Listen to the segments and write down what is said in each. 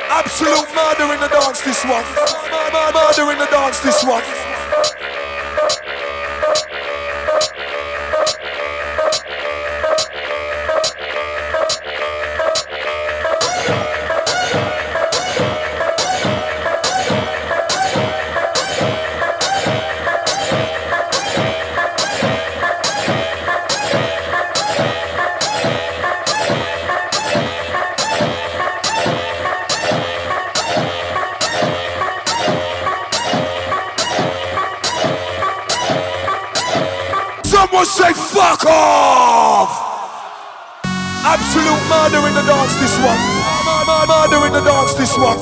Absolute murder in the dance, this one. Murder in the dance, this one. Someone say fuck off! Absolute murder in the dance, this one. Murder in the dance, this one.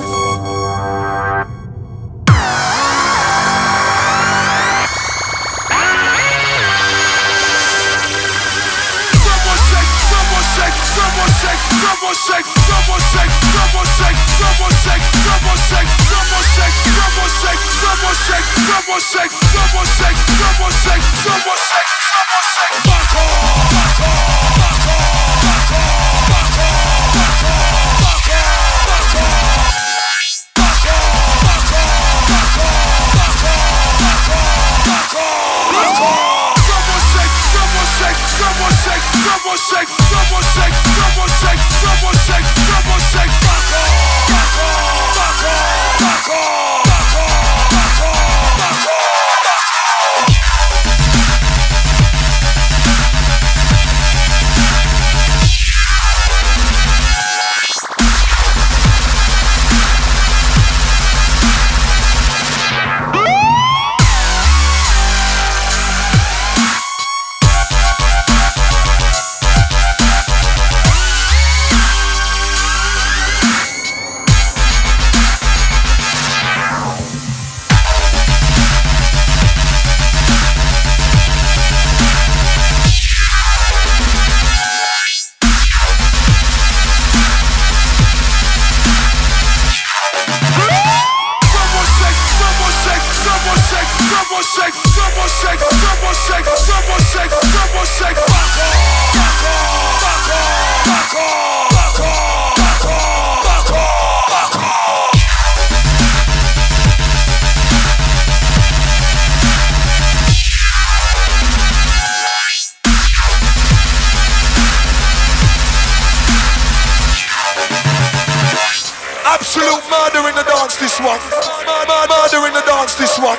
Absolute murder in the dance, this one. Murder in the dance, this one.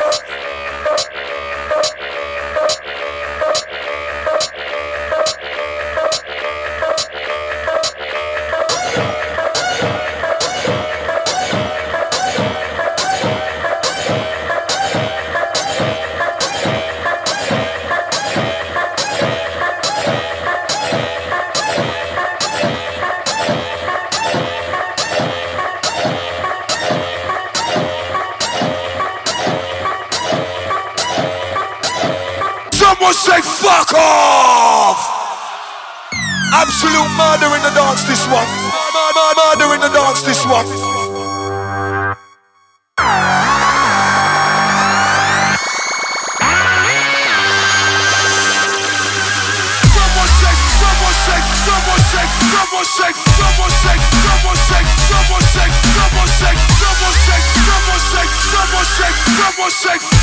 Someone say fuck off! Absolute murder in the dance, this one. Murder in the dance, this one. Someone say